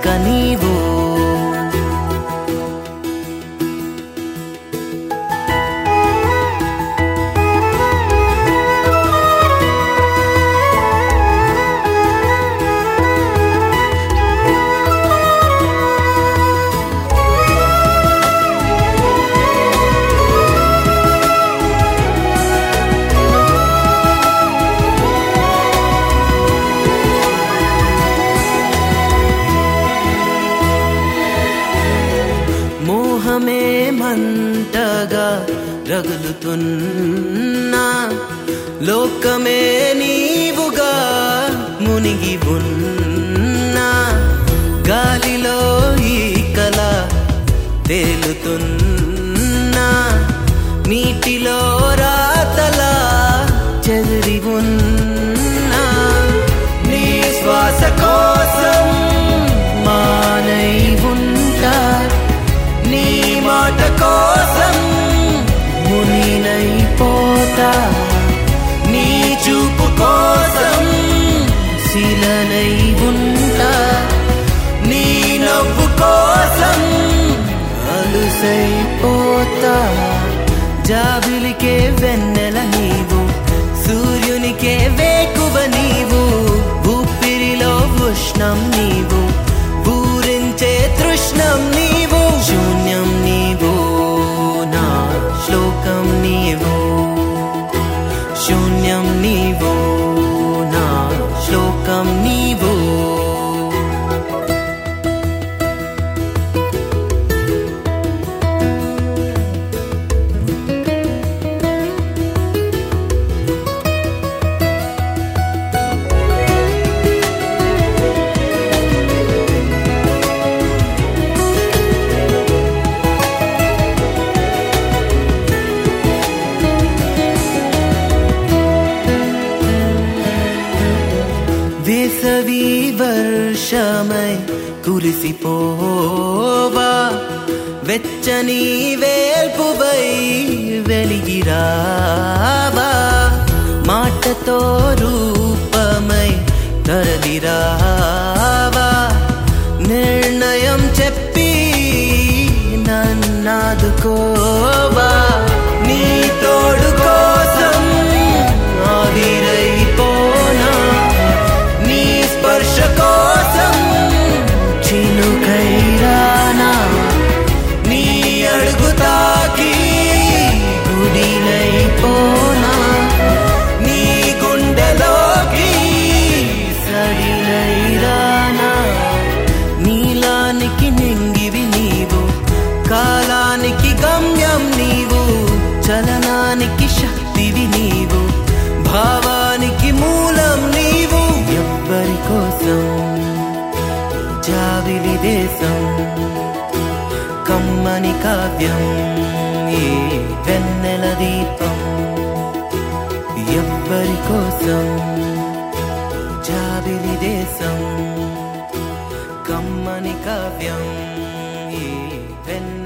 ఇక నీవు. మోహమే మంటగా రగులుతున్నా, లోకమే నీవుగా మునిగి ఉన్నా, గాలిలో ఈ కల తేలుతున్నా, నీటిలో రాతలా చెదిరి ఉన్నా, నీ శ్వాస కోసం మానై ఉంటా, నీ మాట కోసం మునినైపోతా, నీ చూపు కోసం శిలనై ఉంటా, నీ నవ్వు కోసం అలుసైపోతా. జాబిలికే వెన్నెల నీవు, సూర్యునికే వేకువ నీవు, ఊపిరిలో ఉష్ణం నీవు, పూరించే తృష్ణం నీవు, శూన్యం నీవు, నా శ్లోకం నీవు, శూన్యం నీవు, నా శ్లోకం నీవు. వేసవి వర్షమై కురిసిపోవా, వెచ్చని వేల్పువై వెలిగిరావా, మాటతో రూపమై తరలిరావా, నిర్ణయం చెప్పి నన్నాదుకోవా, నీ తోడు కోసం ఆవిరైపోనా, నీ స్పర్శ కోసం చినుకైరానా, నీ అడుగు తాకి గుడినైపోనా, నీ గుండెలోకి సడినైరానా, నీలానికి నింగివి నీవు, కాలానికి గమ్యం నీవు, చలనానికి శక్తివి నీవు, భావానికి మూలం నీవు. ఎవ్వరి కోసం జాబిలి దేశం, కమ్మని కావ్యం ఈ వెన్నెల దీపం. ఎవ్వరి కోసం జాబిలి దేశం, కమ్మని కావ్యం ఈ వెన్నెల